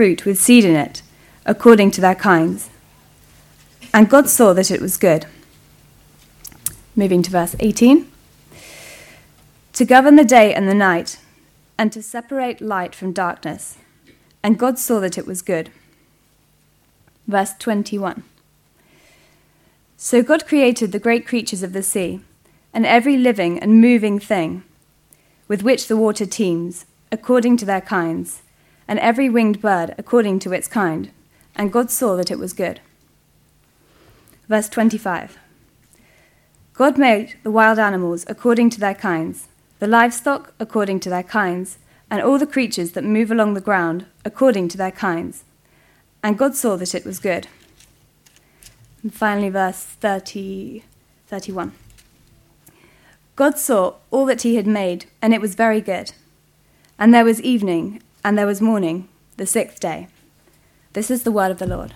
fruit with seed in it, according to their kinds. And God saw that it was good. Moving to verse 18. To govern the day and the night, and to separate light from darkness. And God saw that it was good. Verse 21. So God created the great creatures of the sea, and every living and moving thing, with which the water teems, according to their kinds, and every winged bird according to its kind. And God saw that it was good. Verse 25. God made the wild animals according to their kinds, the livestock according to their kinds, and all the creatures that move along the ground according to their kinds. And God saw that it was good. And finally, verse 31. God saw all that he had made, and it was very good. And there was evening, and there was morning, the sixth day. This is the word of the Lord.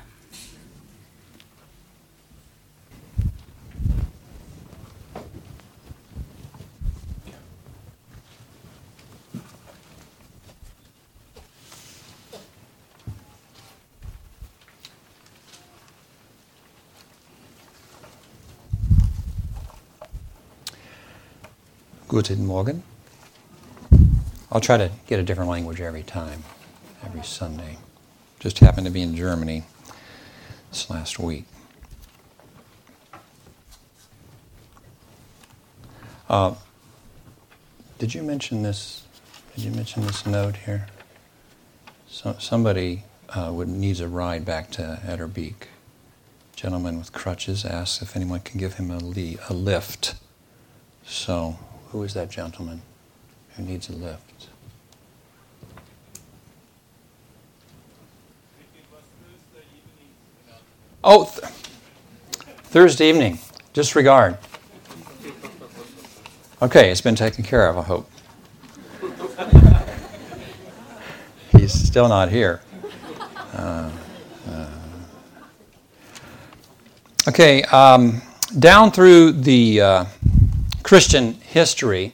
Guten Morgen. I'll try to get a different language every time, every Sunday. Just happened to be in Germany this last week. Did you mention this? Did you mention this note here? Somebody needs a ride back to Etterbeek. Gentleman with crutches asks if anyone can give him a lift. So, who is that gentleman who needs a lift? Oh, Thursday evening. Disregard. Okay, it's been taken care of, I hope. He's still not here. Okay, down through the Christian history,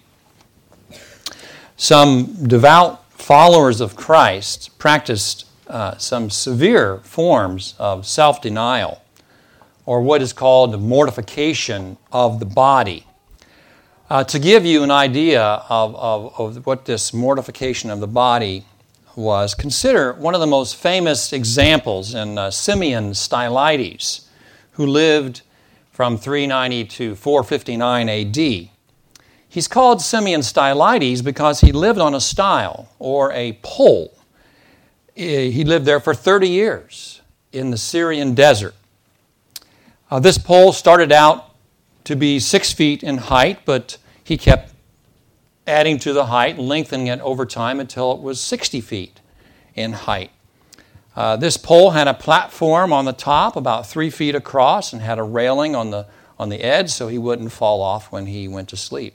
some devout followers of Christ practiced some severe forms of self-denial, or what is called mortification of the body. To give you an idea of what this mortification of the body was, consider one of the most famous examples in Simeon Stylites, who lived from 390 to 459 AD. He's called Simeon Stylites because he lived on a stile, or a pole. He lived there for 30 years in the Syrian desert. This pole started out to be 6 feet in height, but he kept adding to the height, lengthening it over time until it was 60 feet in height. This pole had a platform on the top about 3 feet across and had a railing on the edge so he wouldn't fall off when he went to sleep.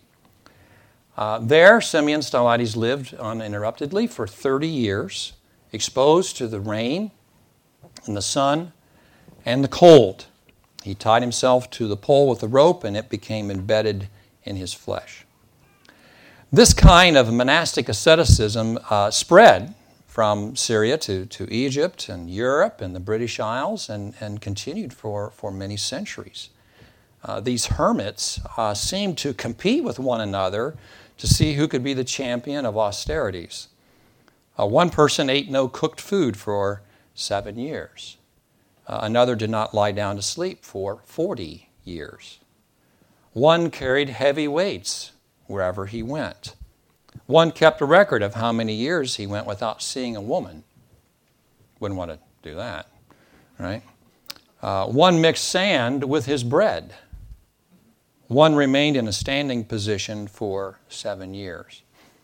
There, Simeon Stylites lived uninterruptedly for 30 years, exposed to the rain and the sun and the cold. He tied himself to the pole with a rope, and it became embedded in his flesh. This kind of monastic asceticism spread from Syria to Egypt and Europe and the British Isles and continued for many centuries. These hermits seemed to compete with one another to see who could be the champion of austerities. One person ate no cooked food for 7 years. Another did not lie down to sleep for 40 years. One carried heavy weights wherever he went. One kept a record of how many years he went without seeing a woman. Wouldn't want to do that, right? One mixed sand with his bread. One remained in a standing position for 7 years.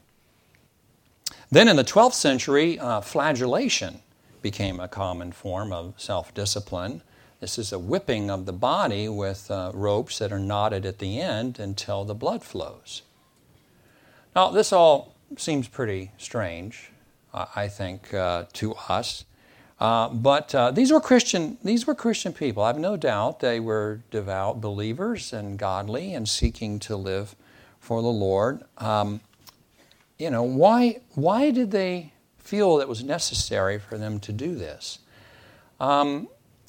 Then in the 12th century, flagellation became a common form of self-discipline. This is a whipping of the body with ropes that are knotted at the end until the blood flows. Now, this all seems pretty strange, I think, to us. But these were Christian people. I have no doubt they were devout believers and godly and seeking to live for the Lord. Why did they feel that it was necessary for them to do this? I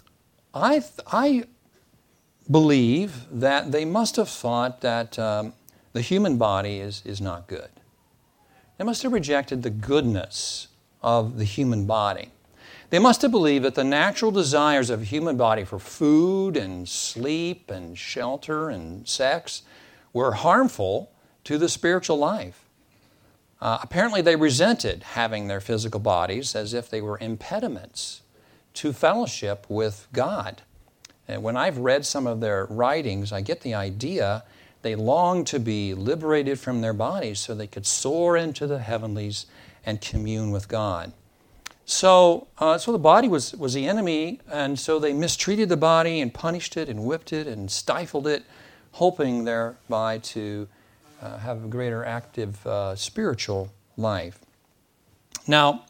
believe that they must have thought that the human body is not good. They must have rejected the goodness of the human body. They must have believed that the natural desires of the human body for food and sleep and shelter and sex were harmful to the spiritual life. Apparently they resented having their physical bodies as if they were impediments to fellowship with God. And when I've read some of their writings, I get the idea they longed to be liberated from their bodies so they could soar into the heavenlies and commune with God. So the body was the enemy, and so they mistreated the body and punished it and whipped it and stifled it, hoping thereby to have a greater active spiritual life. Now,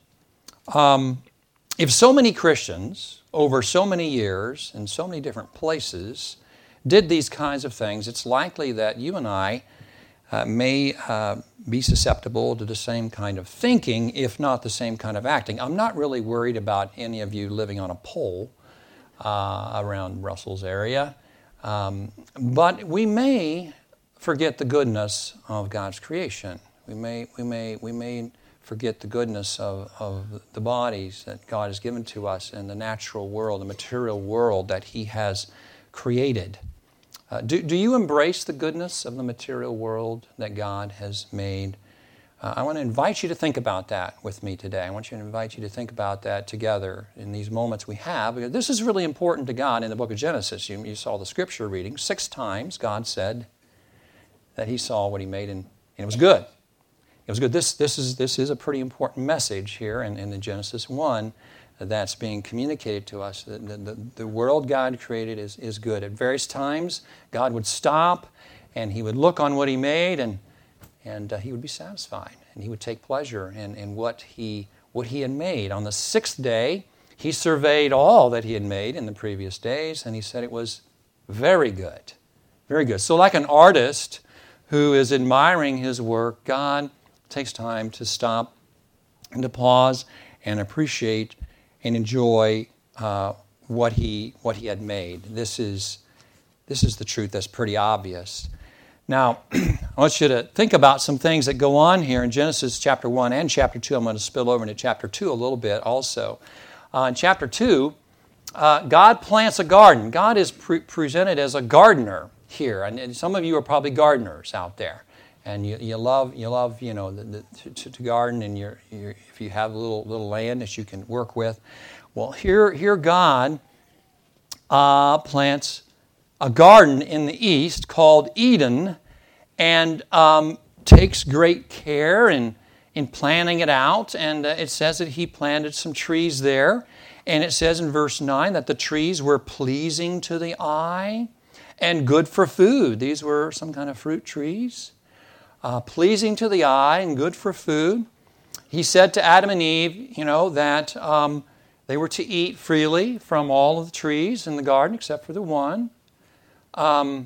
if so many Christians over so many years in so many different places did these kinds of things, it's likely that you and I may be susceptible to the same kind of thinking, if not the same kind of acting. I'm not really worried about any of you living on a pole around Brussels area, but we may forget the goodness of God's creation. We may forget the goodness of the bodies that God has given to us in the natural world, the material world that He has created. Do you embrace the goodness of the material world that God has made? I want to invite you to think about that with me today. I want you to invite you to think about that together in these moments we have. Because this is really important to God in the book of Genesis. You saw the scripture reading. 6 times God said that He saw what He made and it was good. It was good. This is a pretty important message here in the Genesis 1 that's being communicated to us. The world God created is good. At various times, God would stop and He would look on what He made and He would be satisfied and He would take pleasure in what He had made. On the 6th day, He surveyed all that He had made in the previous days and He said it was very good. Very good. So like an artist who is admiring his work, God takes time to stop and to pause and appreciate and enjoy what he had made. This is the truth that's pretty obvious. Now, I want you to think about some things that go on here in Genesis chapter 1 and chapter 2. I'm going to spill over into chapter 2 a little bit also. In chapter 2, God plants a garden. God is presented as a gardener here, and some of you are probably gardeners out there. And you love to garden, and if you have a little land that you can work with. Well, here God plants a garden in the east called Eden, and takes great care in planting it out. And it says that He planted some trees there, and it says in verse 9 that the trees were pleasing to the eye and good for food. These were some kind of fruit trees. Pleasing to the eye and good for food. He said to Adam and Eve, that they were to eat freely from all of the trees in the garden except for the one. So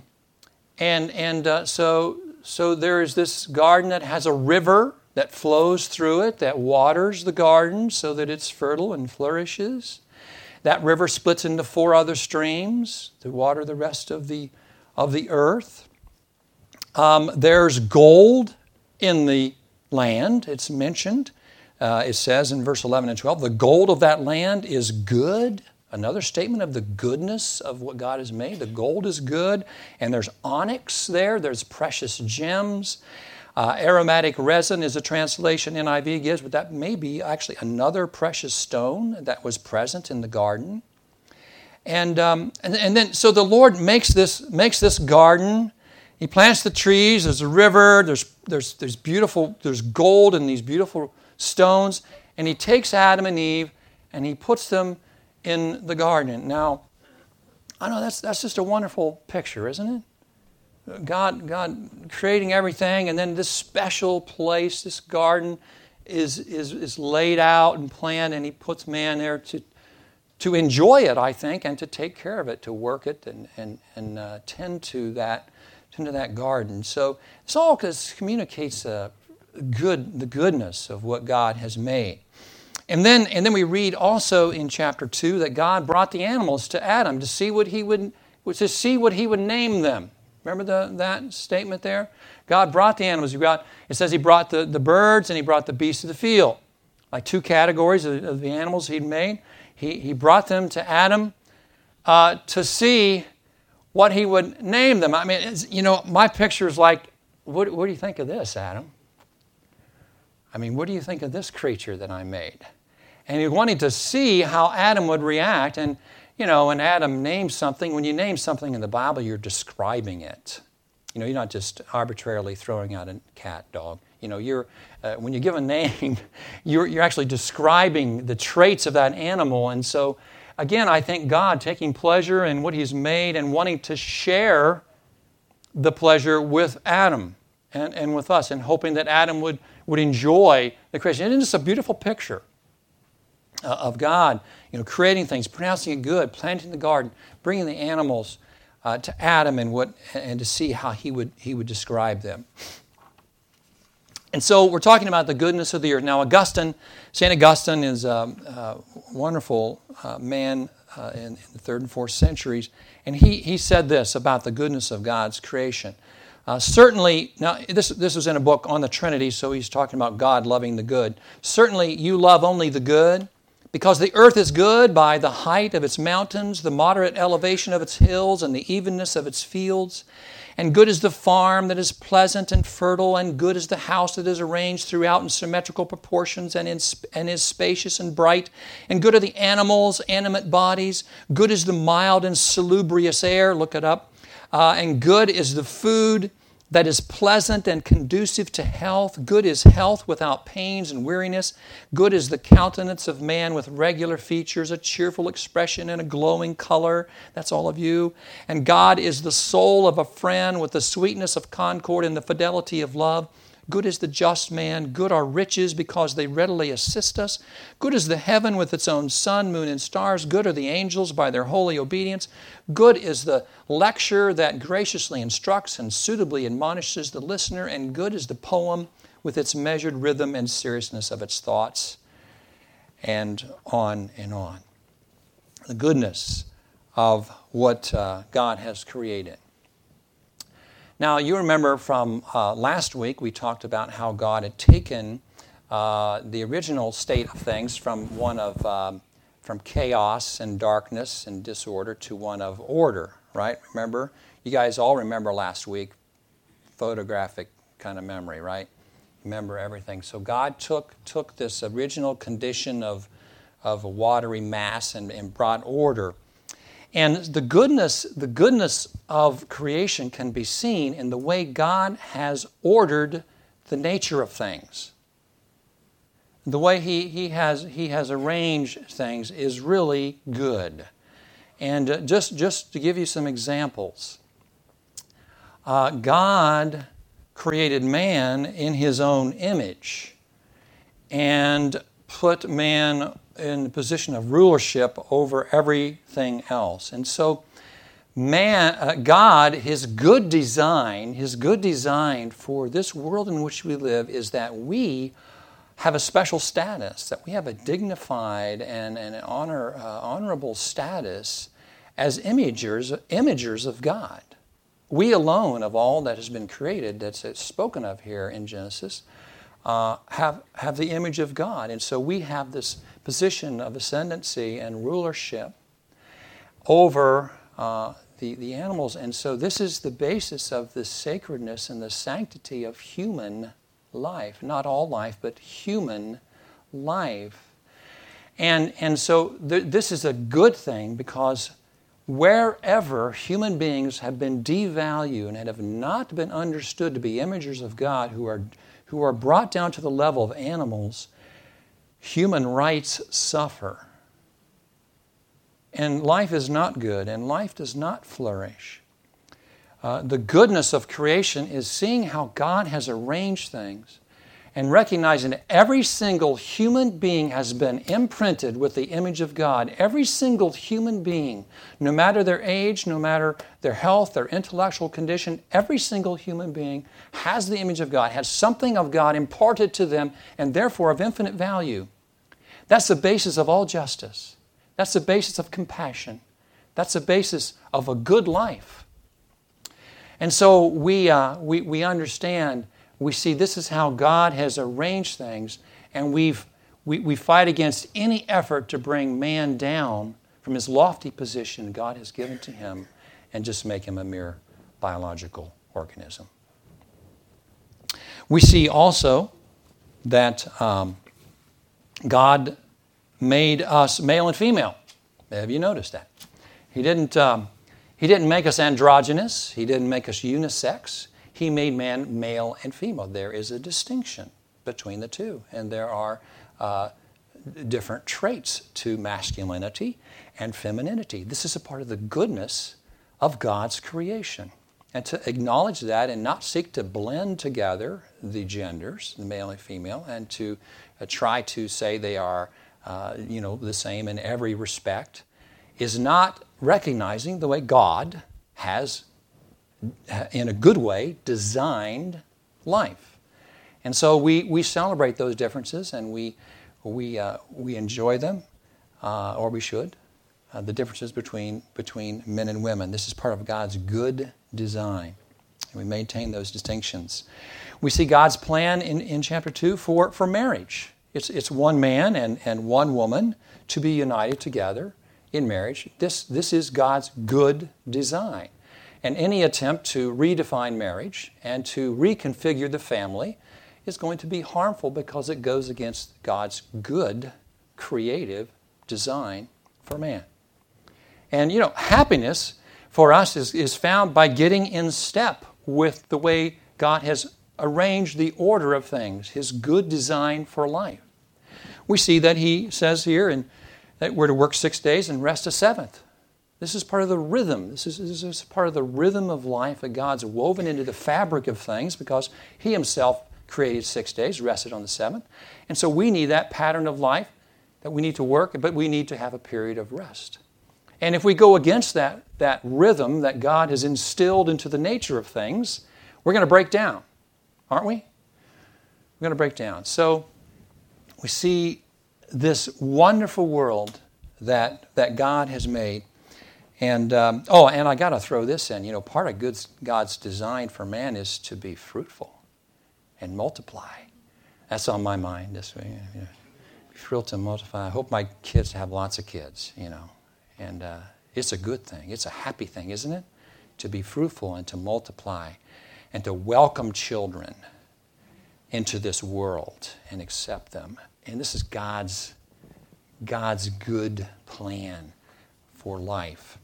there is this garden that has a river that flows through it, that waters the garden so that it's fertile and flourishes. That river splits into 4 other streams to water the rest of the earth. There's gold in the land, it's mentioned. It says in verse 11 and 12, the gold of that land is good. Another statement of the goodness of what God has made. The gold is good, and there's onyx there. There's precious gems. Aromatic resin is a translation NIV gives, but that may be actually another precious stone that was present in the garden. And then so the Lord makes this garden. He plants the trees. There's a river. There's gold in these beautiful stones, and He takes Adam and Eve and He puts them in the garden. Now, I know that's just a wonderful picture, isn't it? God creating everything, and then this special place, this garden, is laid out and planned, and He puts man there to enjoy it, I think, and to take care of it, to work it and tend to that garden. So this all communicates the goodness of what God has made. And then we read also in chapter 2 that God brought the animals to Adam to see what he would name them. Remember that statement there? God brought the animals. It says he brought the birds and he brought the beasts of the field. Like two categories of the animals he'd made. He brought them to Adam to see what he would name them. I mean, my picture is like, what do you think of this, Adam? I mean, what do you think of this creature that I made? And he wanted to see how Adam would react. And, when Adam names something, when you name something in the Bible, you're describing it. You're not just arbitrarily throwing out a cat, dog. When you give a name, you're actually describing the traits of that animal. And so, again, I think God taking pleasure in what He's made and wanting to share the pleasure with Adam and with us, and hoping that Adam would enjoy the creation. And it's a beautiful picture of God, creating things, pronouncing it good, planting the garden, bringing the animals to Adam and to see how he would describe them. And so we're talking about the goodness of the earth. Now, St. Augustine is a wonderful man in the 3rd and 4th centuries, and he said this about the goodness of God's creation. Certainly, now this was in a book on the Trinity, so he's talking about God loving the good. Certainly, you love only the good, because the earth is good by the height of its mountains, the moderate elevation of its hills, and the evenness of its fields. And good is the farm that is pleasant and fertile, and good is the house that is arranged throughout in symmetrical proportions and is spacious and bright. And good are the animals, animate bodies. Good is the mild and salubrious air, look it up. And good is the food that is pleasant and conducive to health. Good is health without pains and weariness. Good is the countenance of man with regular features, a cheerful expression and a glowing color. That's all of you. And God is the soul of a friend with the sweetness of concord and the fidelity of love. Good is the just man. Good are riches because they readily assist us. Good is the heaven with its own sun, moon, and stars. Good are the angels by their holy obedience. Good is the lecture that graciously instructs and suitably admonishes the listener. And good is the poem with its measured rhythm and seriousness of its thoughts. And on and on. The goodness of what God has created. Now, you remember from last week, we talked about how God had taken the original state of things from from chaos and darkness and disorder to one of order, right? Remember? You guys all remember last week, photographic kind of memory, right? Remember everything. So God took this original condition of a watery mass and brought order. And the goodness of creation can be seen in the way God has ordered the nature of things. The way He has arranged things is really good. And just to give you some examples, God created man in His own image and put man in the position of rulership over everything else. And so God, His good design for this world in which we live is that we have a special status, that we have a dignified and an honorable status as imagers of God. We alone, of all that has been created, that's spoken of here in Genesis, have the image of God. And so we have this position of ascendancy and rulership over the animals. And so this is the basis of the sacredness and the sanctity of human life. Not all life, but human life. And so this is a good thing, because wherever human beings have been devalued and have not been understood to be imagers of God, who are brought down to the level of animals, human rights suffer. And life is not good, and life does not flourish. The goodness of creation is seeing how God has arranged things and recognizing that every single human being has been imprinted with the image of God. Every single human being, no matter their age, no matter their health, their intellectual condition, every single human being has the image of God, has something of God imparted to them, and therefore of infinite value. That's the basis of all justice. That's the basis of compassion. That's the basis of a good life. And so we understand, we see this is how God has arranged things, and we fight against any effort to bring man down from his lofty position God has given to him and just make him a mere biological organism. We see also that God made us male and female. Have you noticed that? He didn't make us androgynous. He didn't make us unisex. He made man male and female. There is a distinction between the two, and there are different traits to masculinity and femininity. This is a part of the goodness of God's creation. And to acknowledge that and not seek to blend together the genders, the male and female, and to try to say they are the same in every respect, is not recognizing the way God has, in a good way, designed life. And so we celebrate those differences, and we enjoy them, or we should, the differences between men and women. This is part of God's good design. And we maintain those distinctions. We see God's plan in chapter 2 for marriage. It's one man and one woman to be united together in marriage. This is God's good design. And any attempt to redefine marriage and to reconfigure the family is going to be harmful because it goes against God's good creative design for man. And happiness for us is found by getting in step with the way God has arranged the order of things, His good design for life. We see that He says here that we're to work 6 days and rest a seventh. This is part of the rhythm. This is part of the rhythm of life that God's woven into the fabric of things because He Himself created 6 days, rested on the seventh. And so we need that pattern of life that we need to work, but we need to have a period of rest. And if we go against that rhythm that God has instilled into the nature of things, we're going to break down, aren't we? We're going to break down. So we see this wonderful world that God has made. And and I got to throw this in. Part of God's design for man is to be fruitful and multiply. That's on my mind this way. Be fruitful and multiply. I hope my kids have lots of kids, And it's a good thing. It's a happy thing, isn't it? To be fruitful and to multiply and to welcome children into this world and accept them. And this is God's good plan for life.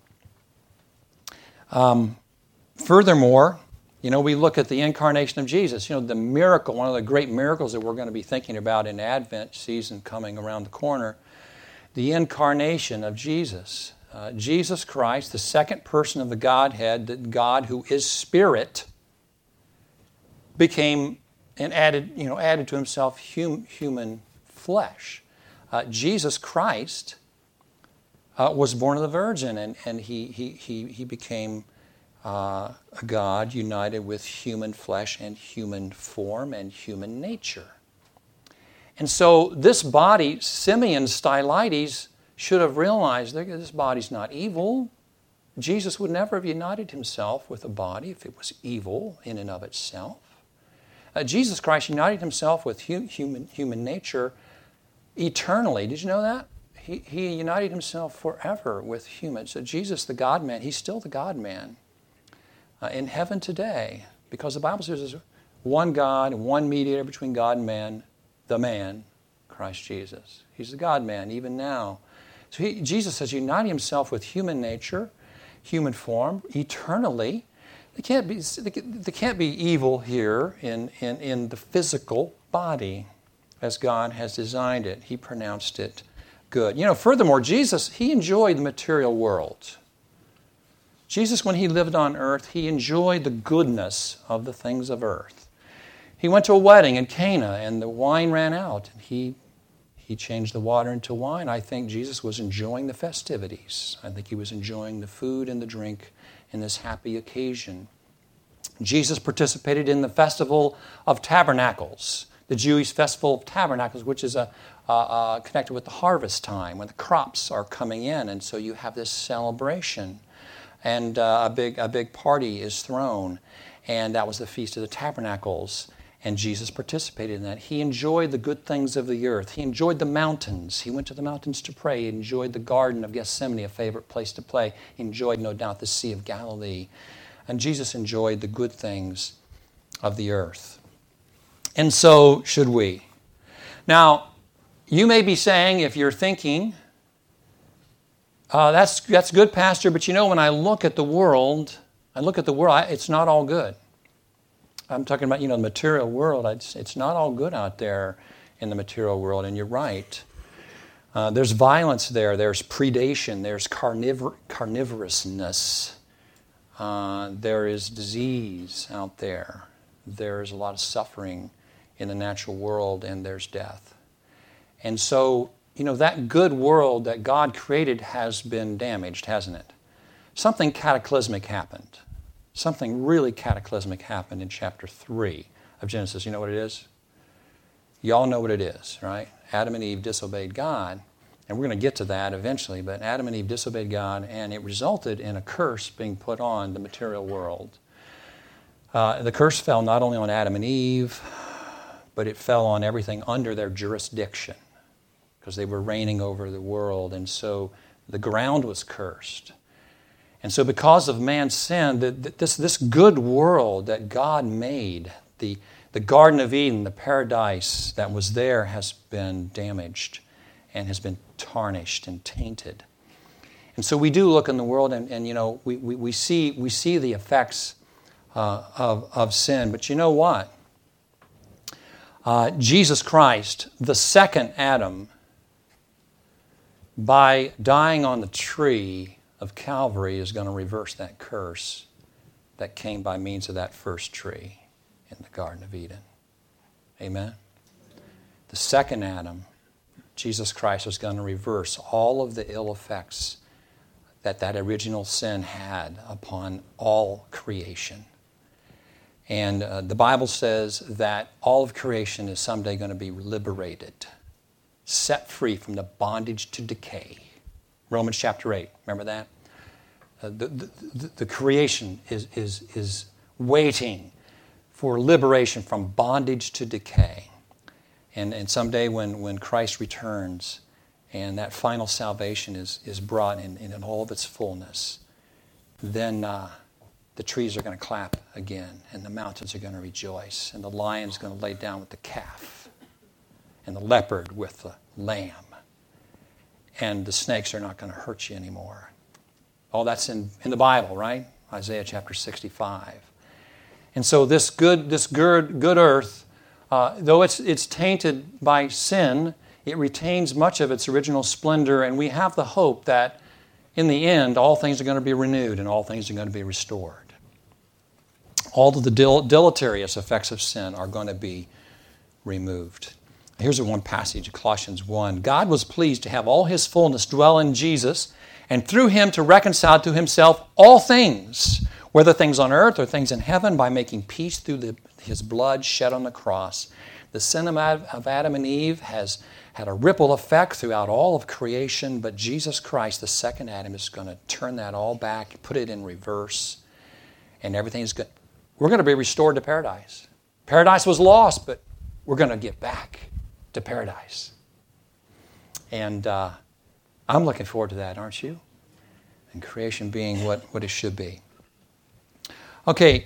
Furthermore, we look at the incarnation of Jesus. The miracle, one of the great miracles that we're going to be thinking about in Advent season coming around the corner, the incarnation of Jesus. Jesus Christ, the second person of the Godhead, that God who is Spirit, became and added to Himself human flesh. Jesus Christ was born of the Virgin, and he became a God united with human flesh and human form and human nature. And so this body, Simeon Stylites, should have realized that this body's not evil. Jesus would never have united Himself with a body if it was evil in and of itself. Jesus Christ united Himself with human nature eternally. Did you know that? He united Himself forever with humans. So Jesus, the God-man, He's still the God-man in heaven today, because the Bible says there's one God and one mediator between God and man, the man, Christ Jesus. He's the God-man even now. So Jesus has united Himself with human nature, human form, eternally. There can't be evil here in the physical body as God has designed it. He pronounced it good. Furthermore, Jesus, He enjoyed the material world. Jesus, when He lived on earth, He enjoyed the goodness of the things of earth. He went to a wedding in Cana, and the wine ran out, and He changed the water into wine. I think Jesus was enjoying the festivities. I think He was enjoying the food and the drink in this happy occasion. Jesus participated in the Festival of Tabernacles, the Jewish Festival of Tabernacles, which is a connected with the harvest time when the crops are coming in, and so you have this celebration, and a big party is thrown, and that was the Feast of the Tabernacles. And Jesus participated in that. He enjoyed the good things of the earth. He enjoyed the mountains. He went to the mountains to pray. He enjoyed the Garden of Gethsemane, a favorite place to play. He enjoyed, no doubt, the Sea of Galilee. And Jesus enjoyed the good things of the earth. And so should we. Now, you may be saying, if you're thinking, that's good, Pastor, but when I look at the world, it's not all good. I'm talking about, the material world. It's not all good out there in the material world, and you're right. There's violence there. There's predation. There's carnivorousness. There is disease out there. There's a lot of suffering in the natural world, and there's death. And so, that good world that God created has been damaged, hasn't it? Something cataclysmic happened. Something really cataclysmic happened in chapter 3 of Genesis. You know what it is? You all know what it is, right? Adam and Eve disobeyed God, and we're going to get to that eventually, but Adam and Eve disobeyed God, and it resulted in a curse being put on the material world. The curse fell not only on Adam and Eve, but it fell on everything under their jurisdiction, because they were reigning over the world, and so the ground was cursed. And so because of man's sin, this good world that God made, the Garden of Eden, the paradise that was there, has been damaged and has been tarnished and tainted. And so we do look in the world and we see the effects of sin. But you know what? Jesus Christ, the second Adam, by dying on the tree of Calvary, is going to reverse that curse that came by means of that first tree in the Garden of Eden. Amen? The second Adam, Jesus Christ, was going to reverse all of the ill effects that original sin had upon all creation. And the Bible says that all of creation is someday going to be liberated, set free from the bondage to decay. Romans chapter 8, remember that? The creation is waiting for liberation from bondage to decay. And someday when Christ returns and that final salvation is brought in all of its fullness, then the trees are going to clap again, and the mountains are going to rejoice, and the lion is going to lay down with the calf, and the leopard with the lamb, and the snakes are not going to hurt you anymore. All that's in the Bible, right? Isaiah chapter 65. And so this good earth, though it's tainted by sin, it retains much of its original splendor, and we have the hope that in the end, all things are going to be renewed and all things are going to be restored. All of the deleterious effects of sin are going to be removed. Here's one passage, Colossians 1. God was pleased to have all His fullness dwell in Jesus, and through Him to reconcile to Himself all things, whether things on earth or things in heaven, by making peace through His blood shed on the cross. The sin of Adam and Eve has had a ripple effect throughout all of creation, but Jesus Christ, the second Adam, is going to turn that all back, put it in reverse, and everything's good. We're going to be restored to paradise. Paradise was lost, but we're going to get back to paradise. And I'm looking forward to that, aren't you? And creation being what it should be. Okay,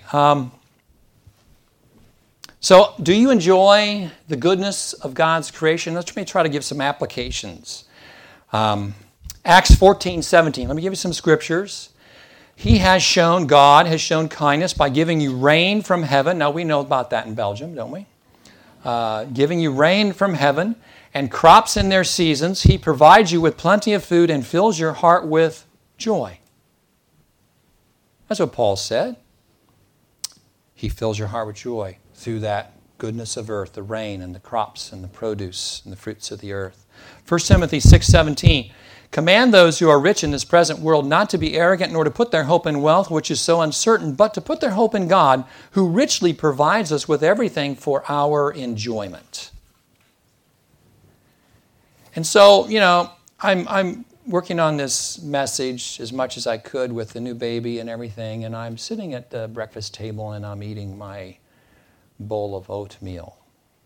so do you enjoy the goodness of God's creation? Let me try to give some applications. Acts 14:17. Let me give you some scriptures. God has shown kindness by giving you rain from heaven. Now we know about that in Belgium, don't we? Giving you rain from heaven and crops in their seasons. He provides you with plenty of food and fills your heart with joy. That's what Paul said. He fills your heart with joy through that goodness of earth, the rain and the crops and the produce and the fruits of the earth. 1 Timothy 6:17. Command those who are rich in this present world not to be arrogant, nor to put their hope in wealth, which is so uncertain, but to put their hope in God, who richly provides us with everything for our enjoyment. And so, I'm working on this message as much as I could with the new baby and everything, and I'm sitting at the breakfast table and I'm eating my bowl of oatmeal.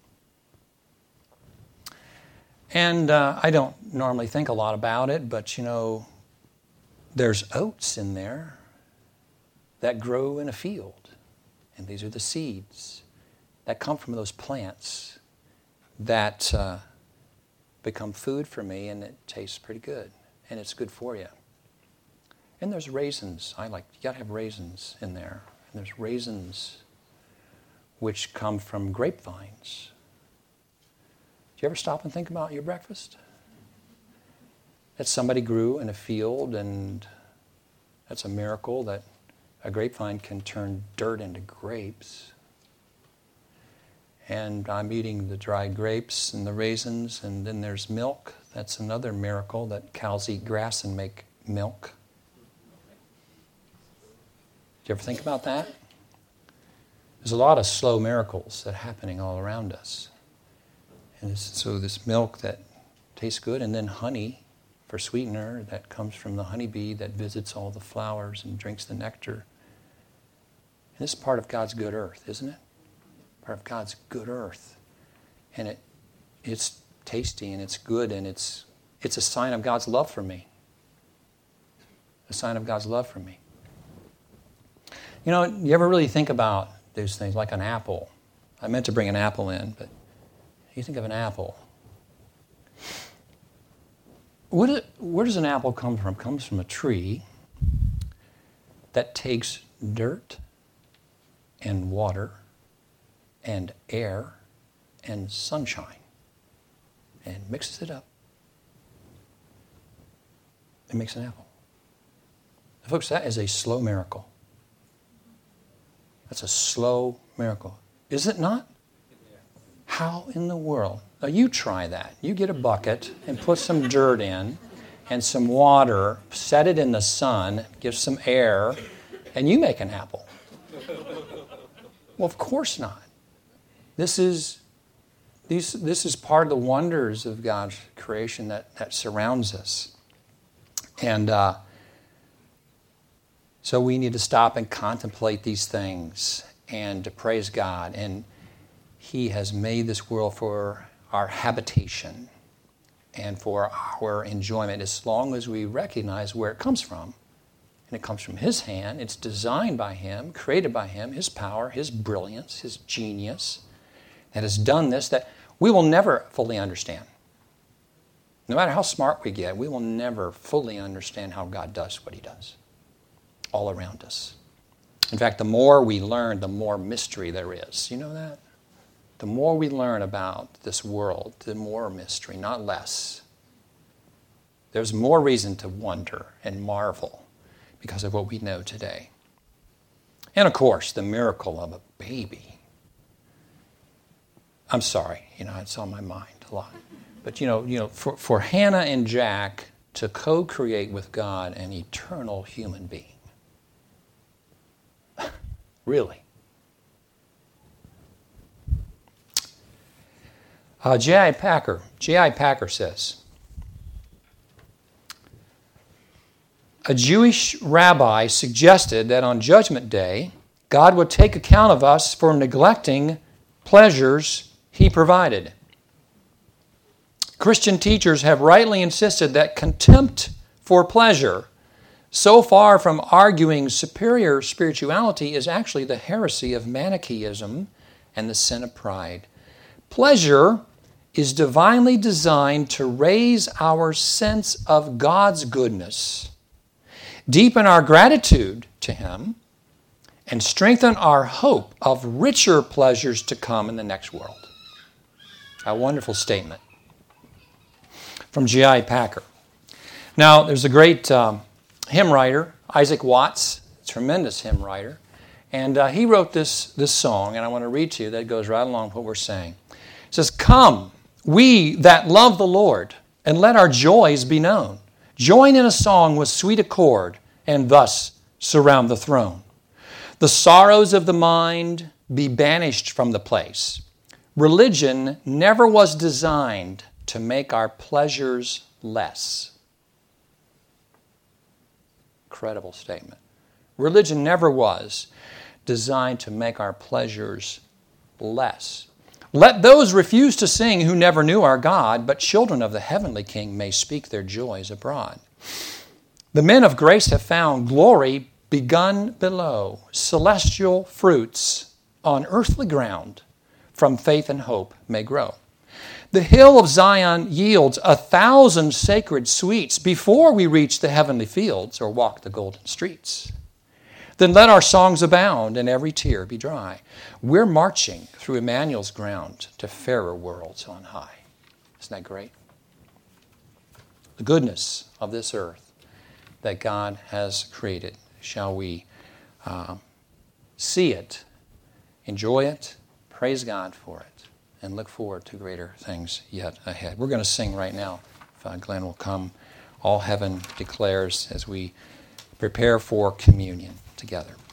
And I don't normally think a lot about it, but there's oats in there that grow in a field. And these are the seeds that come from those plants that become food for me, and it tastes pretty good. And it's good for you. And there's raisins. You got to have raisins in there. And there's raisins which come from grapevines. Do you ever stop and think about your breakfast? That somebody grew in a field, and that's a miracle that a grapevine can turn dirt into grapes. And I'm eating the dried grapes and the raisins, and then there's milk. That's another miracle, that cows eat grass and make milk. Do you ever think about that? There's a lot of slow miracles that are happening all around us. And so this milk that tastes good, and then honey for sweetener that comes from the honeybee that visits all the flowers and drinks the nectar. And this is part of God's good earth, isn't it? Part of God's good earth. And it's tasty and it's good, and it's a sign of God's love for me. A sign of God's love for me. You ever really think about those things, like an apple? I meant to bring an apple in, but you think of an apple. Where does an apple come from? It comes from a tree that takes dirt and water and air and sunshine and mixes it up. It makes an apple. Folks, that is a slow miracle. That's a slow miracle. Is it not? How in the world? Now you try that. You get a bucket and put some dirt in and some water, set it in the sun, give some air, and you make an apple. Well, of course not. This is part of the wonders of God's creation that surrounds us. And so we need to stop and contemplate these things and to praise God. And He has made this world for our habitation and for our enjoyment, as long as we recognize where it comes from. And it comes from His hand. It's designed by Him, created by Him, His power, His brilliance, His genius, that has done this, that we will never fully understand. No matter how smart we get, we will never fully understand how God does what He does all around us. In fact, the more we learn, the more mystery there is. You know that? The more we learn about this world, the more mystery, not less. There's more reason to wonder and marvel because of what we know today. And of course, the miracle of a baby. I'm sorry, it's on my mind a lot. But for Hannah and Jack to co-create with God an eternal human being. Really. J.I. Packer says, a Jewish rabbi suggested that on Judgment Day, God would take account of us for neglecting pleasures He provided. Christian teachers have rightly insisted that contempt for pleasure, so far from arguing superior spirituality, is actually the heresy of Manichaeism and the sin of pride. Pleasure is divinely designed to raise our sense of God's goodness, deepen our gratitude to Him, and strengthen our hope of richer pleasures to come in the next world. A wonderful statement from J.I. Packer. Now, there's a great hymn writer, Isaac Watts, a tremendous hymn writer, and he wrote this song, and I want to read to you that goes right along with what we're saying. It says, "Come, we that love the Lord, and let our joys be known. Join in a song with sweet accord, and thus surround the throne. The sorrows of the mind be banished from the place. Religion never was designed to make our pleasures less. Incredible statement. Religion never was designed to make our pleasures less. Let those refuse to sing who never knew our God, but children of the heavenly King may speak their joys abroad. The men of grace have found glory begun below, celestial fruits on earthly ground from faith and hope may grow. The hill of Zion yields 1,000 sacred sweets before we reach the heavenly fields or walk the golden streets. Then let our songs abound and every tear be dry. We're marching through Emmanuel's ground to fairer worlds on high. Isn't that great? The goodness of this earth that God has created. Shall we see it, enjoy it, praise God for it, and look forward to greater things yet ahead. We're going to sing right now. If Glenn will come, All Heaven Declares, as we prepare for communion together.